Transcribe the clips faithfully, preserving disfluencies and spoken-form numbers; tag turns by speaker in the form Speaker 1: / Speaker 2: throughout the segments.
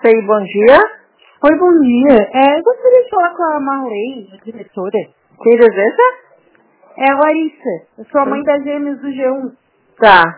Speaker 1: Sei, bom dia.
Speaker 2: Oi, bom dia. É, eu gostaria de falar com a Marley, a diretora.
Speaker 1: Quem deseja?
Speaker 2: É a Larissa. Eu sou a mãe das gêmeas do G um.
Speaker 1: Tá.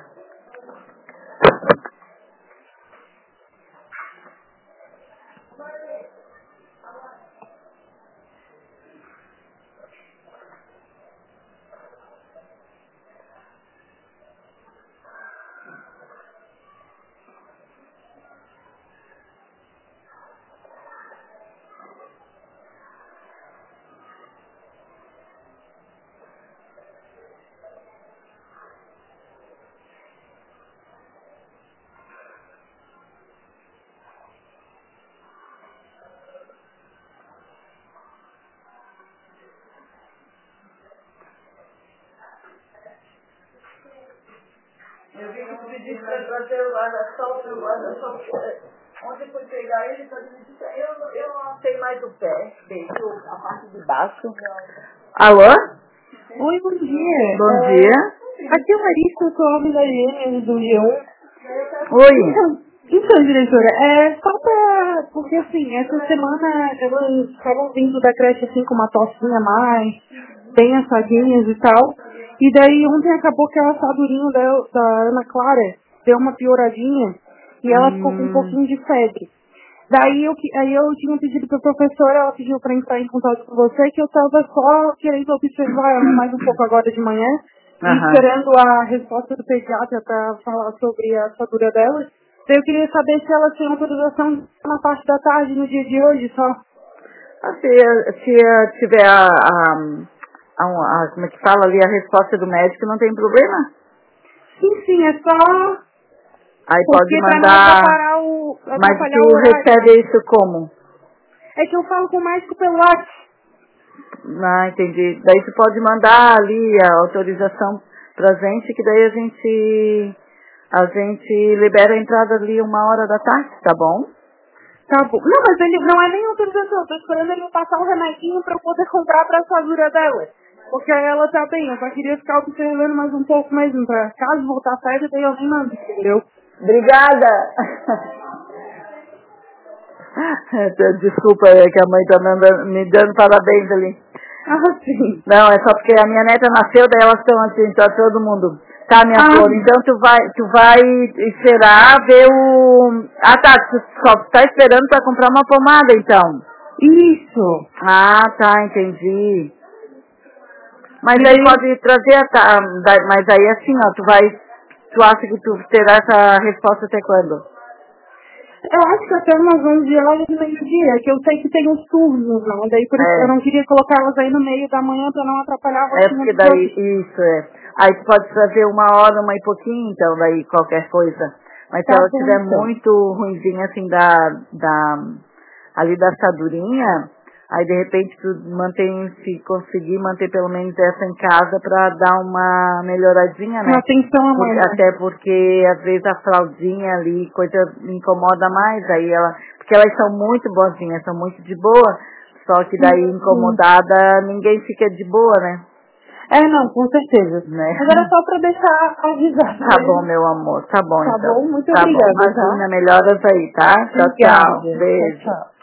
Speaker 3: Eu vi que tu pediste para trazer o guarda-sol, o guarda-sol. Ontem fui pegar ele, só me disse, eu, não- eu não sei mais o pé, beijo, a parte de baixo.
Speaker 1: Alô?
Speaker 2: Oi, bom dia.
Speaker 1: Bom
Speaker 2: É,
Speaker 1: dia.
Speaker 2: Aqui é a Larissa, eu sou a mãe das gêmeas do G um.
Speaker 1: Oi.
Speaker 2: Então, então, diretora, é só pra... Porque, assim, essa semana elas estavam vindo da creche, assim, com uma tossinha a mais, bem assadinhas e tal. E daí, ontem acabou que a assadurinha da, da Ana Clara deu uma pioradinha e ela ficou com um
Speaker 1: Hum,
Speaker 2: pouquinho de febre. Daí eu, que- aí eu tinha pedido pra professora, ela pediu pra entrar em contato com você, que eu tava só querendo observar ela mais um pouco agora de manhã, e
Speaker 1: Aham.
Speaker 2: esperando a resposta do pediatra pra falar sobre a assadura dela. Daí eu queria saber se ela tem autorização na parte da tarde, no dia de hoje só.
Speaker 1: Ah, Se, se tiver a, a, a, a- como é que fala ali, a resposta do médico, não tem problema.
Speaker 2: Sim, sim, é só
Speaker 1: Aí pode
Speaker 2: porque pra não
Speaker 1: mandar,
Speaker 2: atrapalhar o,
Speaker 1: mas
Speaker 2: atrapalhar o
Speaker 1: tu
Speaker 2: horário, né?
Speaker 1: recebe isso como?
Speaker 2: É que eu falo com o médico pelo WhatsApp.
Speaker 1: Não, entendi. Daí tu pode mandar ali a autorização pra gente, que daí a gente, a gente libera a entrada ali uma hora da tarde, tá bom?
Speaker 2: Tá bom. Não, mas ele não é nem autorização. Eu tô esperando ele me passar um remedinho pra eu poder comprar pra assadura dela. Porque aí ela tá bem. Eu só queria ficar observando mais um pouco mesmo. Pra caso voltar a febre, daí eu nem mando, entendeu?
Speaker 1: Obrigada! Desculpa, é que a mãe tá mandando, me dando parabéns ali.
Speaker 2: Ah, sim.
Speaker 1: Não, é só porque a minha neta nasceu, daí elas estão assim, tá todo mundo. Tá, minha
Speaker 2: Ah,
Speaker 1: flor, então tu vai, tu vai esperar ver o... Ah, tá, tu só tá esperando pra comprar uma pomada, então.
Speaker 2: isso.
Speaker 1: Ah, tá, entendi. Mas
Speaker 2: E
Speaker 1: aí
Speaker 2: daí,
Speaker 1: pode trazer a... ta- da- Mas aí assim, ó, tu vai... Tu acha que tu terá essa resposta até quando?
Speaker 2: eu acho que até umas onze horas do meio-dia. É que eu sei que tem uns turnos, não. Daí por isso eu
Speaker 1: É.
Speaker 2: não queria colocá-las aí no meio da manhã pra não atrapalhar a
Speaker 1: É
Speaker 2: rotina
Speaker 1: porque
Speaker 2: dos
Speaker 1: daí,
Speaker 2: outros.
Speaker 1: isso é. Aí tu pode trazer uma hora, uma e pouquinho, então daí qualquer coisa. Mas se
Speaker 2: Tá
Speaker 1: ela
Speaker 2: bom,
Speaker 1: estiver
Speaker 2: então.
Speaker 1: muito ruimzinha assim da, da, ali da assadurinha, aí de repente tu mantém, se conseguir manter pelo menos essa em casa pra dar uma melhoradinha,
Speaker 2: Uma
Speaker 1: né?
Speaker 2: atenção a
Speaker 1: Porque,
Speaker 2: mais, né?
Speaker 1: até porque às vezes a fraldinha ali, coisa incomoda mais, aí ela, porque elas são muito boazinhas, são muito de boa, só que daí
Speaker 2: Sim.
Speaker 1: incomodada ninguém fica de boa, né?
Speaker 2: É, não, com certeza.
Speaker 1: Né?
Speaker 2: Mas era só pra deixar avisado
Speaker 1: Tá bom,
Speaker 2: mesmo.
Speaker 1: meu amor, tá bom
Speaker 2: Tá
Speaker 1: então.
Speaker 2: bom? Muito
Speaker 1: Tá bom,
Speaker 2: obrigada, tá?
Speaker 1: imagina, melhoras aí, tá? Tchau, tchau.
Speaker 2: Obrigada. Tchau,
Speaker 1: Beijo.
Speaker 2: tchau.